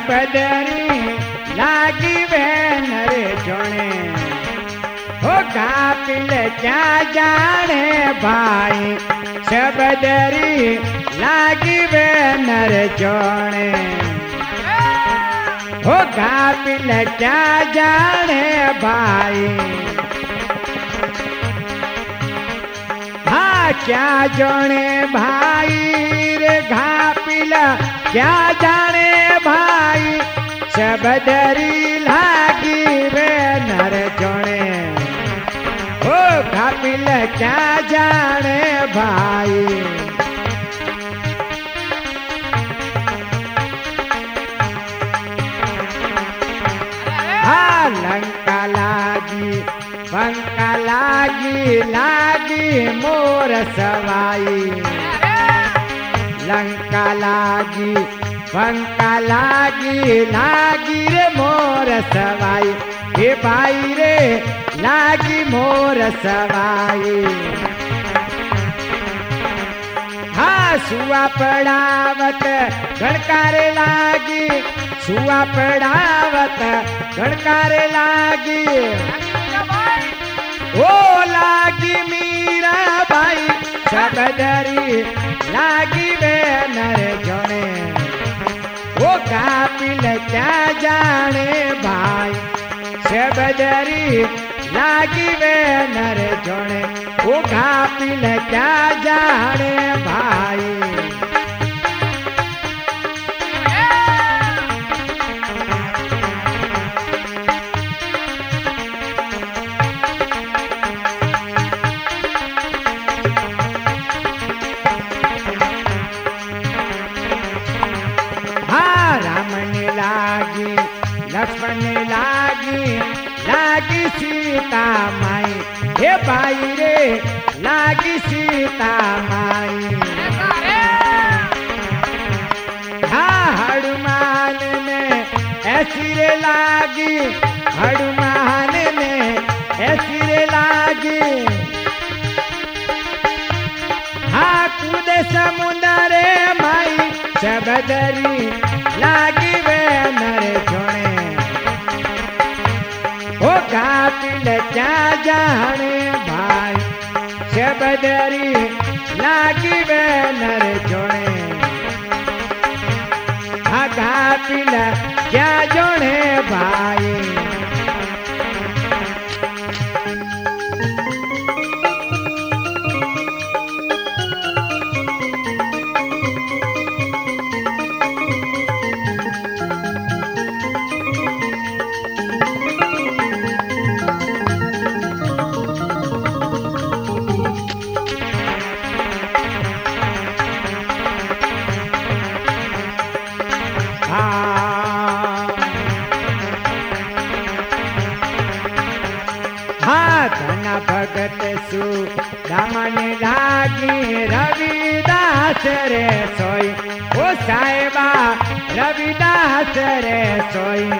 बदरी लागी बहन रे जोने हो कापिल क्या जाने भाई सबदरी लागी बहन रे जोने हो कापिल क्या जाने भाई हाँ क्या जाने भाई रे घापिला क्या जाने भाई सबदरी लागी वे नर जोने ओ घापिल क्या जाने भाई हाँ लंका लागी पंका लागी लागी मोर सवाई लंका लागी पंका लागी लागी रे मोर सवाई हे भाई रे लागी मोर सवाई हाँ सुआ पड़ावत गणकारे लागी सुआ पड़ावत गणकारे लागी ओ लागी मीरा बाई सबदरी लागी वे नर जोने वो कापिल क्या जाने भाई सबदरी लागी वे नर जोने वो कापिल क्या जाने भाई लक्ष्मण लागी लागी सीता माई हे भाई रे लागी सीता माई हाँ हनुमान ने ऐसी रे लागी हनुमान ने ऐसी रे लागी हाँ कूद समुद्र माई सबदरी लागी वे नर जोने ओ कापिल क्या जाने भाई सबदरी लागी वे नर जोने हाँ कापिल क्या जोने भाई भगत सु दामन लागी रविदास रे सोई ओ साहेबा रविदास रे सोई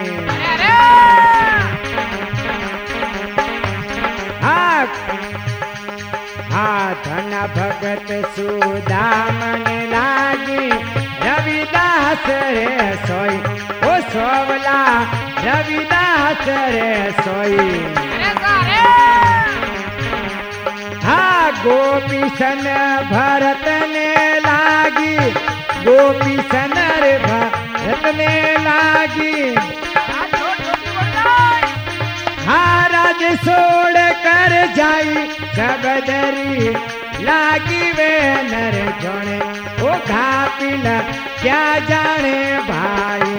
हाँ धन भगत सु दामन लागी रविदास रे सोई ओ सोवला रविदास रे सोई हाँ गोपी सन भरत ने लागी गोपी सन रे भरत ने लागी हाँ राज छोड़ कर जाई सबदरी लागी वे नर जोने ओ घापिल क्या जाने भाई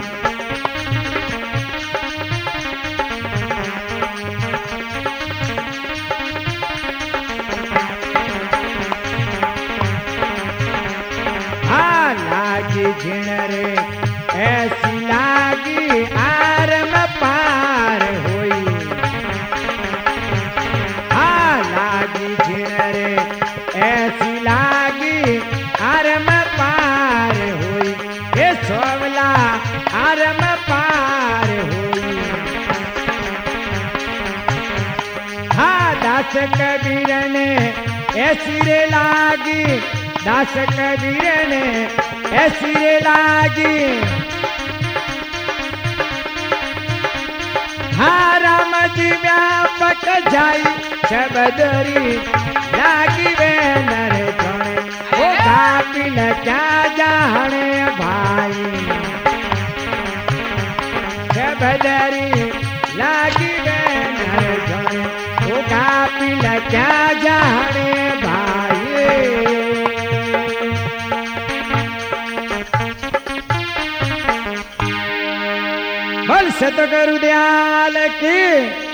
झिण रे ऐसी लागी आरम पार होई हाँ लागी झिण रे ऐसी लागी आरम पार होई हे सोवला आरम पार होई हाँ दास कबीर ने ऐसी रे लागी दास कबीर ने ऐसी रे लागी की व्यापक जाई शबदरी लागी वे नर जोड़े वो कापिल क्या जाने भाई शबदरी लागी वे नर जोड़े वो कापिल क्या जाने भाई बोल सतगुरु दयाल की